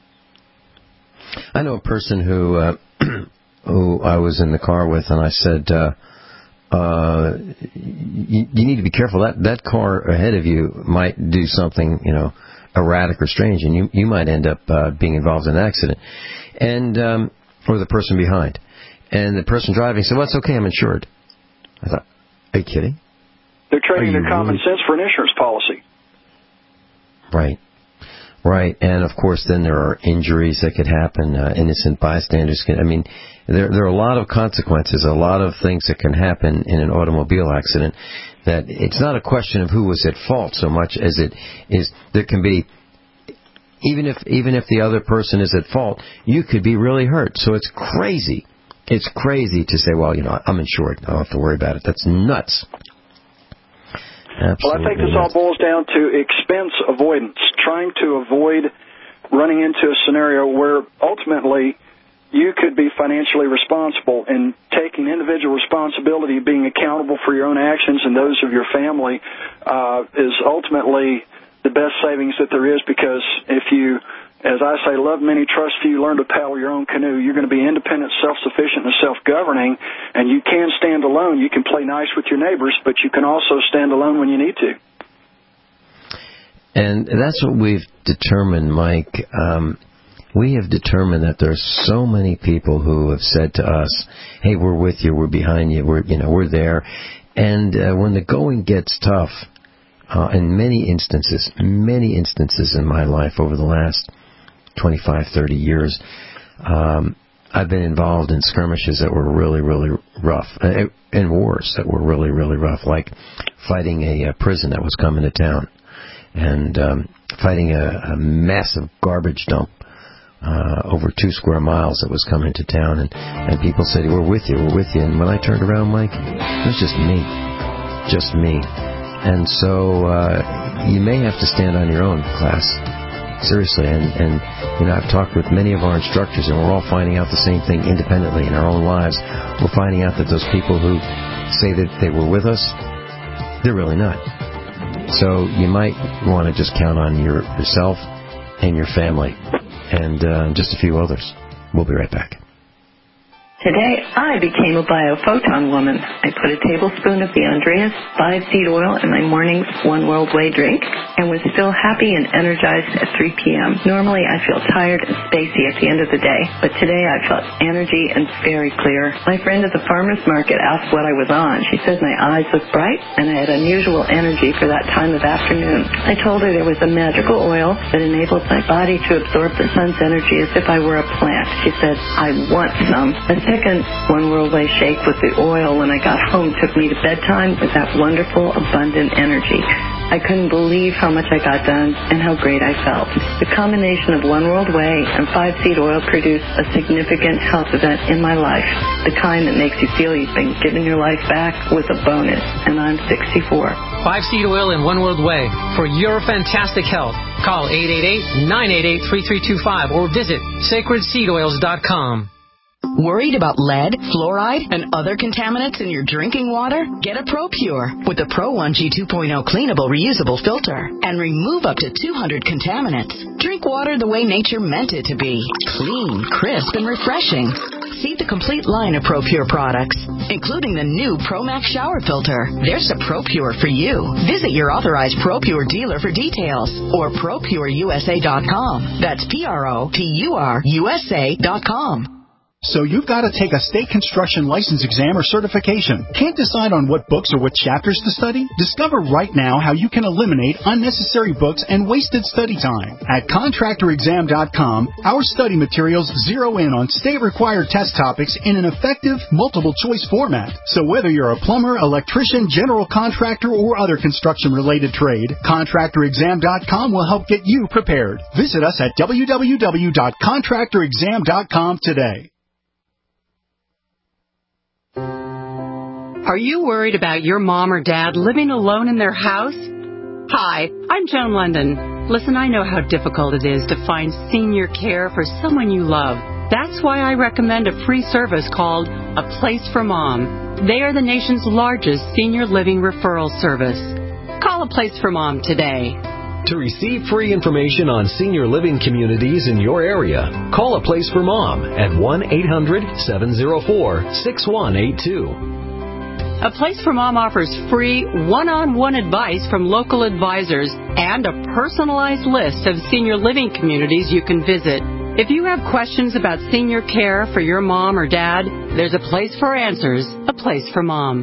Speaker 3: I know a person who uh, who I was in the car with, and I said, uh, uh, you, you need to be careful. That that car ahead of you might do something, you know, erratic or strange, and you you might end up uh, being involved in an accident. And um, or the person behind. And the person driving said, well, it's okay, I'm insured. I thought, are you kidding?
Speaker 4: They're trading their common
Speaker 3: really?
Speaker 4: sense for an insurance policy.
Speaker 3: Right. Right, and of course then there are injuries that could happen, uh, innocent bystanders can, I mean, there, there are a lot of consequences, a lot of things that can happen in an automobile accident, that it's not a question of who was at fault so much as it is, there can be, even if, even if the other person is at fault, you could be really hurt. So it's crazy. It's crazy to say, well, you know, I'm insured, I don't have to worry about it. That's nuts. Absolutely.
Speaker 4: Well, I think this all boils down to expense avoidance, trying to avoid running into a scenario where ultimately you could be financially responsible, and taking individual responsibility, being accountable for your own actions and those of your family uh, is ultimately the best savings that there is, because if you, as I say, love many, trust few, learn to paddle your own canoe, you're going to be independent, self-sufficient, and self-governing, and you can stand alone. You can play nice with your neighbors, but you can also stand alone when you need to.
Speaker 3: And that's what we've determined, Mike. Um, we have determined that there's so many people who have said to us, hey, we're with you, we're behind you, we're, you know, we're there. And uh, when the going gets tough, uh, in many instances, many instances in my life over the last twenty-five, thirty years, um, I've been involved in skirmishes that were really, really rough, and uh, wars that were really, really rough, like fighting a, a prison that was coming to town, and um, fighting a, a massive garbage dump uh, over two square miles that was coming to town, and, and people said, we're with you, we're with you, and when I turned around, Mike, it was just me, just me. And so uh, you may have to stand on your own, class. Seriously, and, and you know, I've talked with many of our instructors, and we're all finding out the same thing independently in our own lives. We're finding out that those people who say that they were with us, they're really not. So you might want to just count on your, yourself and your family, and uh, just a few others. We'll be right back.
Speaker 11: Today, I became a biophoton woman. I put a tablespoon of the Andreas five-seed oil in my morning's One World Way drink and was still happy and energized at three p.m. Normally, I feel tired and spacey at the end of the day, but today I felt energy and very clear. My friend at the farmer's market asked what I was on. She said my eyes looked bright and I had unusual energy for that time of afternoon. I told her there was a magical oil that enabled my body to absorb the sun's energy as if I were a plant. She said, I want some. A second One World Way shake with the oil when I got home took me to bedtime with that wonderful, abundant energy. I couldn't believe how much I got done and how great I felt. The combination of One World Way and five-seed oil produced a significant health event in my life, the kind that makes you feel you've been given your life back with a bonus, and I'm sixty-four.
Speaker 12: Five-seed oil and One World Way for your fantastic health. Call eight eight eight, nine eight eight, three three two five or visit sacred seed oils dot com.
Speaker 13: Worried about lead, fluoride, and other contaminants in your drinking water? Get a ProPure with the Pro one G two point oh cleanable reusable filter and remove up to two hundred contaminants. Drink water the way nature meant it to be. Clean, crisp, and refreshing. See the complete line of ProPure products, including the new ProMax shower filter. There's a ProPure for you. Visit your authorized ProPure dealer for details or Pro Pure U S A dot com. That's P R O P U R U S A dot com.
Speaker 8: So you've got to take a state construction license exam or certification. Can't decide on what books or what chapters to study? Discover right now how you can eliminate unnecessary books and wasted study time. At contractor exam dot com, our study materials zero in on state-required test topics in an effective, multiple-choice format. So whether you're a plumber, electrician, general contractor, or other construction-related trade, contractor exam dot com will help get you prepared. Visit us at w w w dot contractor exam dot com today.
Speaker 1: Are you worried about your mom or dad living alone in their house? Hi, I'm Joan London. Listen, I know how difficult it is to find senior care for someone you love. That's why I recommend a free service called A Place for Mom. They are the nation's largest senior living referral service. Call A Place for Mom today.
Speaker 14: To receive free information on senior living communities in your area, call A Place for Mom at one eight hundred, seven oh four, six one eight two.
Speaker 1: A Place for Mom offers free one-on-one advice from local advisors and a personalized list of senior living communities you can visit. If you have questions about senior care for your mom or dad, there's a place for answers, A Place for Mom.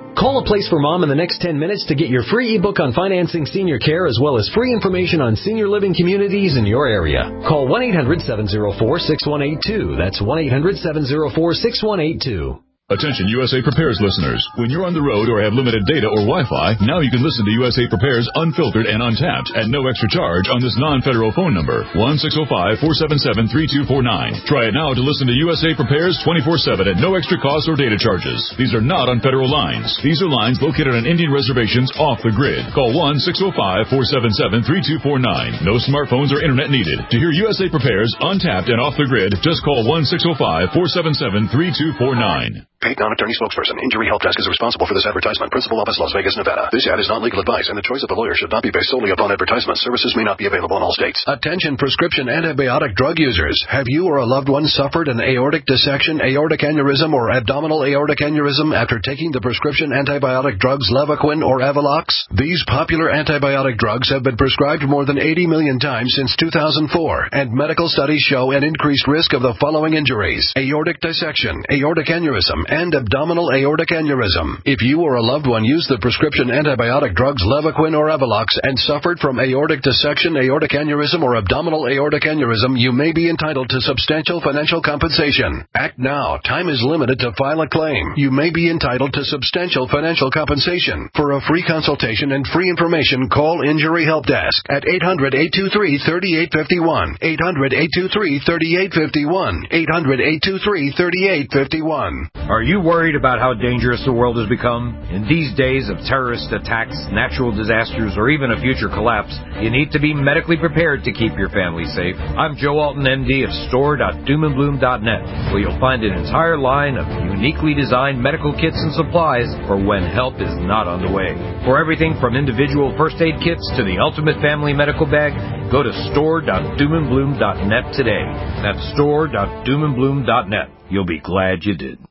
Speaker 14: Call A Place for Mom in the next ten minutes to get your free ebook on financing senior care as well as free information on senior living communities in your area. Call one eight hundred seven oh four six one eight two. That's one eight hundred seven oh four six one eight two.
Speaker 2: Attention U S A Prepares listeners. When you're on the road or have limited data or Wi-Fi, now you can listen to U S A Prepares unfiltered and untapped at no extra charge on this non-federal phone number, one six zero five, four seven seven, three two four nine. Try it now to listen to U S A Prepares twenty-four seven at no extra cost or data charges. These are not on federal lines. These are lines located on Indian reservations off the grid. Call one six zero five, four seven seven, three two four nine. No smartphones or internet needed. To hear U S A Prepares untapped and off the grid, just call one six zero five, four seven seven, three two four nine.
Speaker 6: Paid non-attorney spokesperson. Injury Help Desk is responsible for this advertisement. Principal office, Las Vegas, Nevada. This ad is not legal advice, and the choice of a lawyer should not be based solely upon advertisement. Services may not be available in all states. Attention prescription antibiotic drug users. Have you or a loved one suffered an aortic dissection, aortic aneurysm, or abdominal aortic aneurysm after taking the prescription antibiotic drugs Levaquin or Avelox? These popular antibiotic drugs have been prescribed more than eighty million times since two thousand four, and medical studies show an increased risk of the following injuries: aortic dissection, aortic aneurysm, and abdominal aortic aneurysm. If you or a loved one used the prescription antibiotic drugs Levaquin or Avelox and suffered from aortic dissection, aortic aneurysm, or abdominal aortic aneurysm, you may be entitled to substantial financial compensation. Act now. Time is limited to file a claim. You may be entitled to substantial financial compensation. For a free consultation and free information, call Injury Help Desk at eight hundred, eight two three, three eight five one, eight hundred, eight two three, three eight five one, eight hundred, eight two three, three eight five one.
Speaker 15: Are you worried about how dangerous the world has become? In these days of terrorist attacks, natural disasters, or even a future collapse, you need to be medically prepared to keep your family safe. I'm Joe Alton, M D of store dot doom and bloom dot net, where you'll find an entire line of uniquely designed medical kits and supplies for when help is not on the way. For everything from individual first aid kits to the ultimate family medical bag, go to store dot doom and bloom dot net today. That's store dot doom and bloom dot net. You'll be glad you did.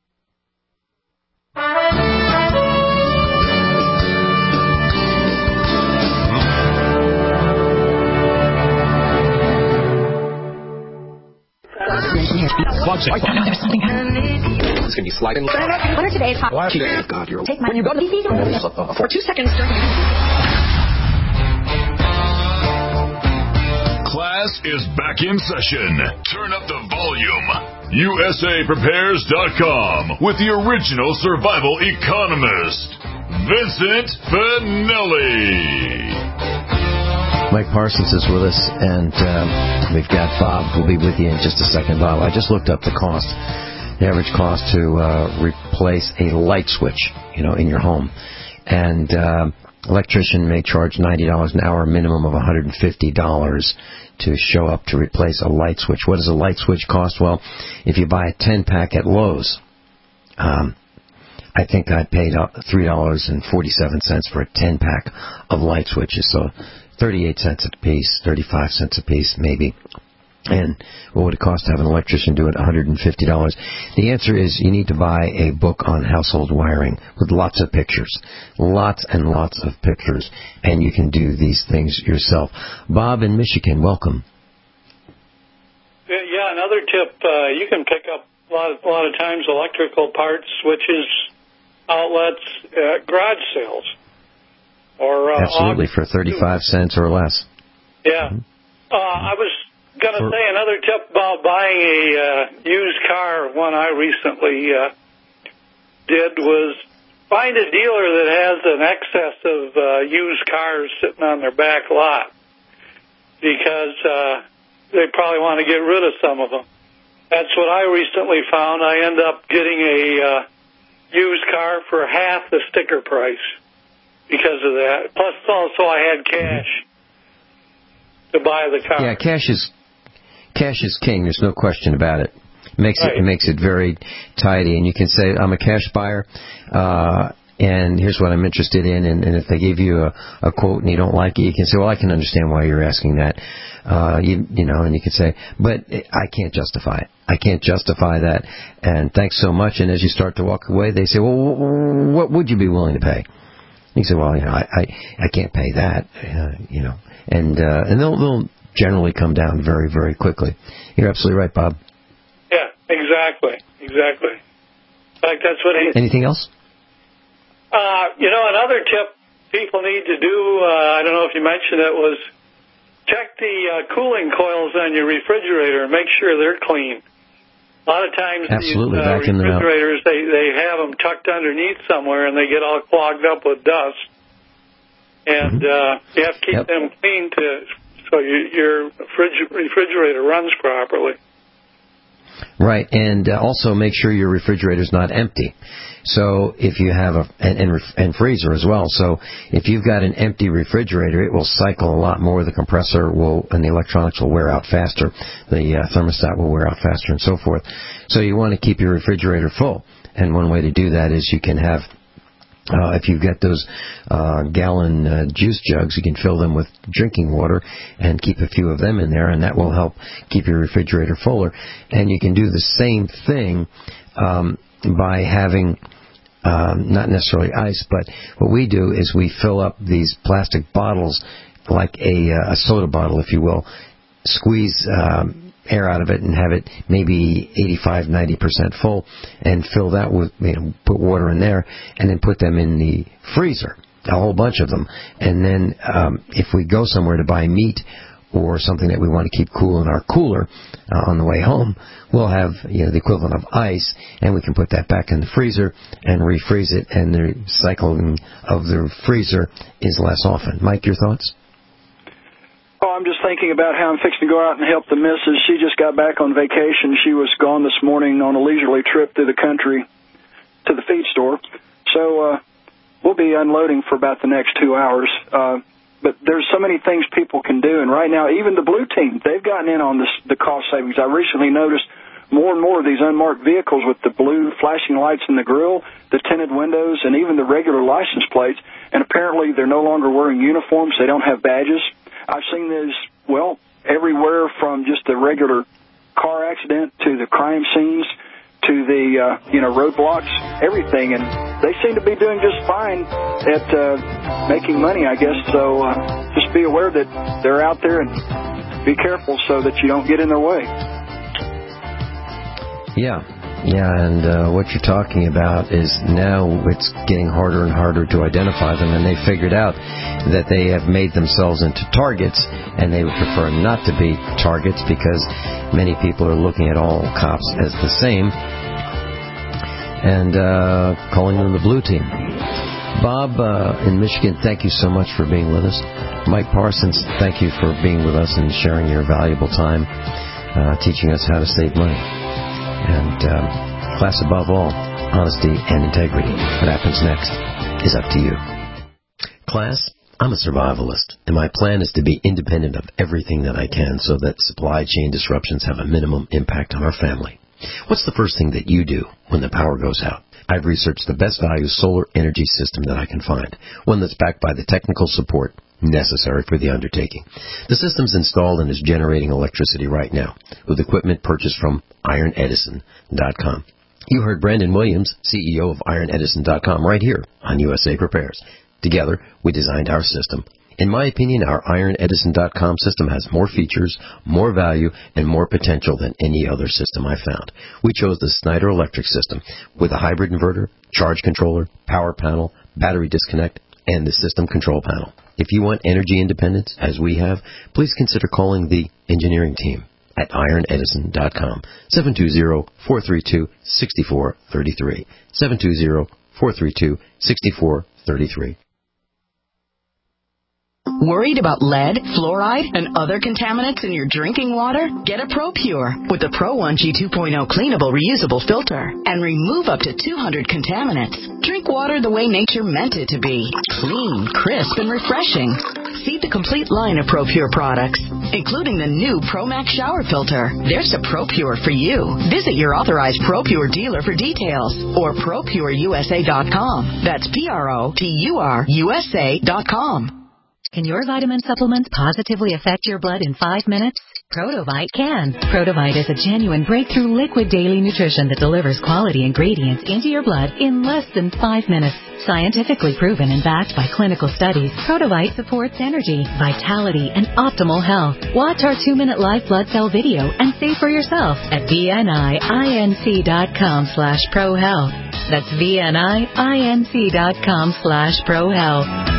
Speaker 16: There's something happening.
Speaker 17: It's going to be sliding.
Speaker 16: What are today's hot?
Speaker 17: Well, actually, God, you're...
Speaker 16: Take my... When you go to the... For two seconds.
Speaker 2: Class is back in session. Turn up the volume. U S A Prepares dot com with the original survival economist, Vincent Finelli.
Speaker 3: Mike Parsons is with us, and uh, we've got Bob, who'll be with you in just a second. Bob, I just looked up the cost, the average cost to uh, replace a light switch, you know, in your home. And uh, electrician may charge ninety dollars an hour, a minimum of one hundred fifty dollars to show up to replace a light switch. What does a light switch cost? Well, if you buy a ten-pack at Lowe's, um, I think I paid three dollars and forty-seven cents for a ten-pack of light switches, so thirty-eight cents a piece, thirty-five cents a piece maybe. And what would it cost to have an electrician do it? one hundred fifty dollars. The answer is you need to buy a book on household wiring with lots of pictures. Lots and lots of pictures. And you can do these things yourself. Bob in Michigan, welcome.
Speaker 18: Yeah, another tip, uh, you can pick up a lot, of, a lot of times electrical parts, switches, outlets, at garage sales. Or, uh,
Speaker 3: Absolutely, for thirty-five cents or less.
Speaker 18: Yeah. Uh, I was going to say another tip about buying a uh, used car. One I recently uh, did was find a dealer that has an excess of uh, used cars sitting on their back lot, because uh, they probably want to get rid of some of them. That's what I recently found. I end up getting a uh, used car for half the sticker price because of that. Plus, also, I had cash to buy the car.
Speaker 3: Yeah, cash is cash is king. There's no question about it. It makes right. it, it makes it very tidy, and you can say, "I'm a cash buyer, uh, and here's what I'm interested in." And, and if they give you a, a quote and you don't like it, you can say, "Well, I can understand why you're asking that." Uh, you, you know, and you can say, "But I can't justify it. I can't justify that." And thanks so much. And as you start to walk away, they say, "Well, what would you be willing to pay?" You say, "Well, you know, I I, I can't pay that." Uh, you know, and uh, and they'll they'll generally come down very very quickly. You're absolutely right, Bob.
Speaker 18: Yeah, exactly, exactly. In fact, that's what he...
Speaker 3: Anything else?
Speaker 18: Uh, you know, another tip people need to do, uh, I don't know if you mentioned it, was check the uh, cooling coils on your refrigerator and make sure they're clean. A lot of times
Speaker 3: Absolutely.
Speaker 18: these uh,
Speaker 3: Vacuum them out.
Speaker 18: refrigerators, they, they have them tucked underneath somewhere and they get all clogged up with dust. And uh, you have to keep
Speaker 3: Yep.
Speaker 18: them clean to so you, your fridge, refrigerator runs properly.
Speaker 3: Right, and uh, also make sure your refrigerator's not empty. So if you have a and, and and freezer as well. So if you've got an empty refrigerator, it will cycle a lot more. The compressor will and the electronics will wear out faster. The uh, thermostat will wear out faster, and so forth. So you want to keep your refrigerator full. And one way to do that is you can have. Uh, if you've got those uh, gallon uh, juice jugs, you can fill them with drinking water and keep a few of them in there, and that will help keep your refrigerator fuller. And you can do the same thing um, by having um, not necessarily ice, but what we do is we fill up these plastic bottles like a, uh, a soda bottle, if you will, squeeze um, air out of it and have it maybe eighty-five, ninety percent full, and fill that with, you know, put water in there, and then put them in the freezer, a whole bunch of them. And then um, if we go somewhere to buy meat or something that we want to keep cool in our cooler uh, on the way home, we'll have, you know, the equivalent of ice, and we can put that back in the freezer and refreeze it, and the cycling of the freezer is less often. Mike, your thoughts?
Speaker 4: Oh, I'm just thinking about how I'm fixing to go out and help the missus. She just got back on vacation. She was gone this morning on a leisurely trip through the country to the feed store. So uh, we'll be unloading for about the next two hours. Uh, but there's so many things people can do. And right now, even the Blue Team, they've gotten in on this, the cost savings. I recently noticed more and more of these unmarked vehicles with the blue flashing lights in the grill, the tinted windows, and even the regular license plates. And apparently they're no longer wearing uniforms. They don't have badges. I've seen this, well, everywhere from just a regular car accident to the crime scenes to the, uh, you know, roadblocks, everything. And they seem to be doing just fine at uh, making money, I guess. So uh, just be aware that they're out there and be careful so that you don't get in their way.
Speaker 3: Yeah. Yeah, and uh, what you're talking about is now it's getting harder and harder to identify them, and they figured out that they have made themselves into targets, and they would prefer not to be targets because many people are looking at all cops as the same and uh, calling them the Blue Team. Bob uh, in Michigan, thank you so much for being with us. Mike Parsons, thank you for being with us and sharing your valuable time uh, teaching us how to save money. And um, class, above all, honesty and integrity. What happens next is up to you. Class, I'm a survivalist, and my plan is to be independent of everything that I can so that supply chain disruptions have a minimum impact on our family. What's the first thing that you do when the power goes out? I've researched the best value solar energy system that I can find, one that's backed by the technical support necessary for the undertaking. The system's installed and is generating electricity right now with equipment purchased from Iron Edison dot com. You heard Brandon Williams, C E O of Iron Edison dot com, right here on U S A Prepares. Together, we designed our system. In my opinion, our Iron Edison dot com system has more features, more value, and more potential than any other system I've found. We chose the Snyder Electric system with a hybrid inverter, charge controller, power panel, battery disconnect, and the system control panel. If you want energy independence, as we have, please consider calling the engineering team at Iron Edison dot com, seven two zero, four three two, six four three three, seven two zero, four three two, six four three three.
Speaker 13: Worried about lead, fluoride, and other contaminants in your drinking water? Get a ProPure with the Pro one G two point oh cleanable reusable filter and remove up to two hundred contaminants. Drink water the way nature meant it to be. Clean, crisp, and refreshing. See the complete line of ProPure products, including the new ProMax shower filter. There's a ProPure for you. Visit your authorized ProPure dealer for details or Pro Pure U S A dot com. That's P R O P U R U S A dot com.
Speaker 17: Can your vitamin supplements positively affect your blood in five minutes? Protovite can. Protovite is a genuine breakthrough liquid daily nutrition that delivers quality ingredients into your blood in less than five minutes. Scientifically proven and backed by clinical studies, Protovite supports energy, vitality, and optimal health. Watch our two-minute live blood cell video and see for yourself at D N I I N C dot com slash pro health. That's V N I I N C dot com slash ProHealth.